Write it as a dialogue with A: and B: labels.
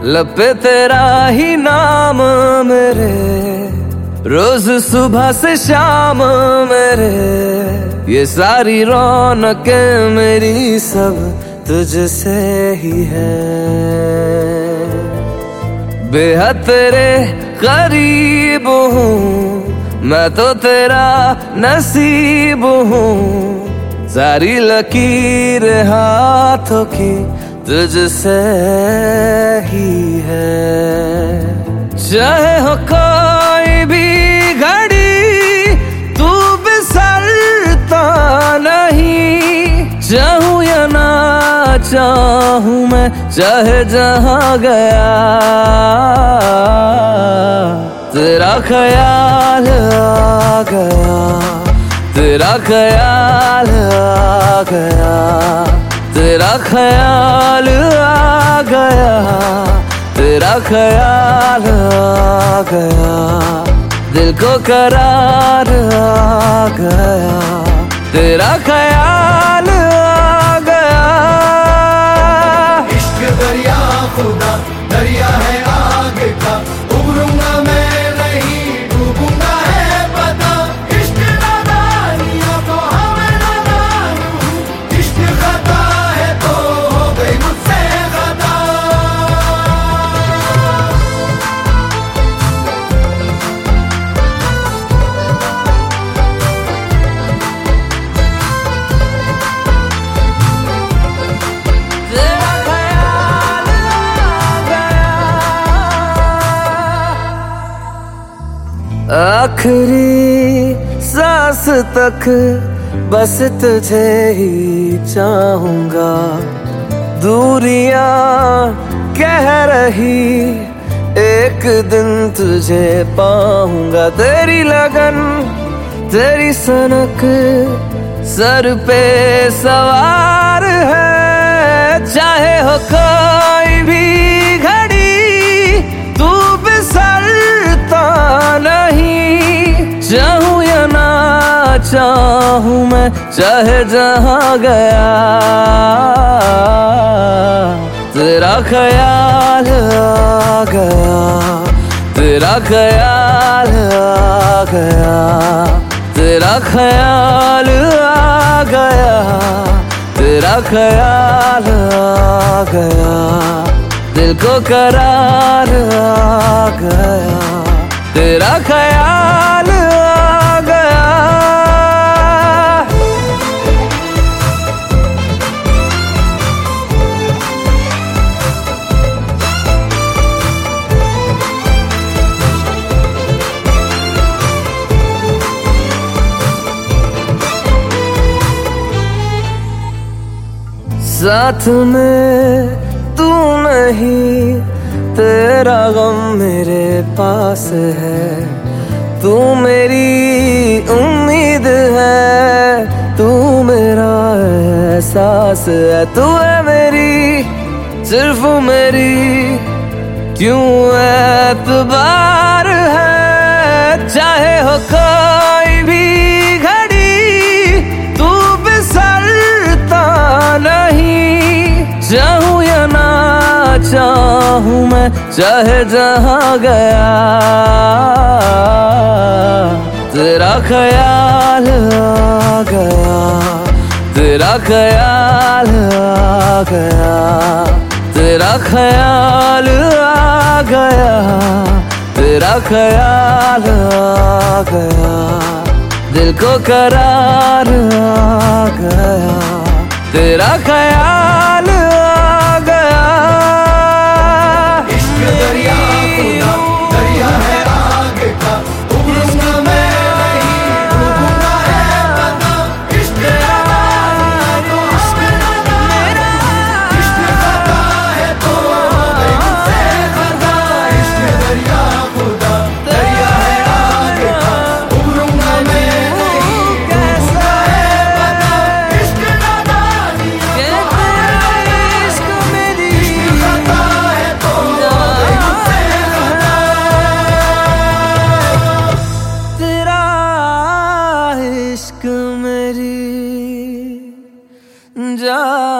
A: लब पे तेरा ही नाम मेरे, रोज सुबह से शाम मेरे, ये सारी रौनकें मेरी सब तुझसे ही है। बेहद तेरे करीब हूँ मैं तो तेरा नसीब हूँ, सारी लकीर हाथों की तुझसे ही है। चाहे हो कोई भी घड़ी तू बिसरता नहीं, चाहूं या ना चाहूं मैं चाहे जहां गया, तेरा ख्याल आ गया, तेरा ख्याल आ गया, तेरा ख्याल आ गया, तेरा ख्याल आ गया, दिल को करार आ गया, तेरा ख्याल आ गया।
B: इश्क दरिया खुदा दरिया है आग का, उबरूंगा मैं नहीं डूबूंगा है पता। इश्क नादानियां तो हमें नादान हूँ, इश्क खता है तो हो गई मुझसे खता।
A: आखिरी सांस तक बस तुझे ही चाहूंगा, दूरियां कह रही एक दिन तुझे पाऊंगा। तेरी लगन तेरी सनक सर पे सवार है, चाहे हो कोई भी घड़ी तू बिसरता नहीं, चाहूं या ना चाहूं मैं चाहे जहां गया, तेरा ख्याल आ गया, तेरा ख्याल आ गया, तेरा ख्याल आ गया, तेरा ख्याल आ गया, दिल को करार आ गया, तेरा ख्याल आ गया। साथ में तू नहीं, तेरा गम मेरे पास है, तू मेरी उम्मीद है, तू मेरा एहसास है, तू है मेरी सिर्फ मेरी, क्यों एतबार है। चाहे हो कोई भी घड़ी तू बिसरता नहीं, चाहूं या ना चाहूं मैं चाहे जहां गया, तेरा ख्याल आ गया, तेरा ख्याल आ गया, तेरा ख्याल आ गया, तेरा ख्याल आ गया, दिल को करार आ गया, तेरा ख्याल आ गया।
B: इश्क दरिया खुदा दरिया है आग का, उबरूंगा मैं नहीं डूबूंगा है पता। इश्क नादानियां तो हमें नादान हूँ, इश्क खता है तो हो गई मुझसे खता। इश्क दरिया खुदा दरिया है आग का, उबरूंगा मैं नहीं डूबूंगा है पता। इश्क नादानियां तो
A: इश्क मेरी जा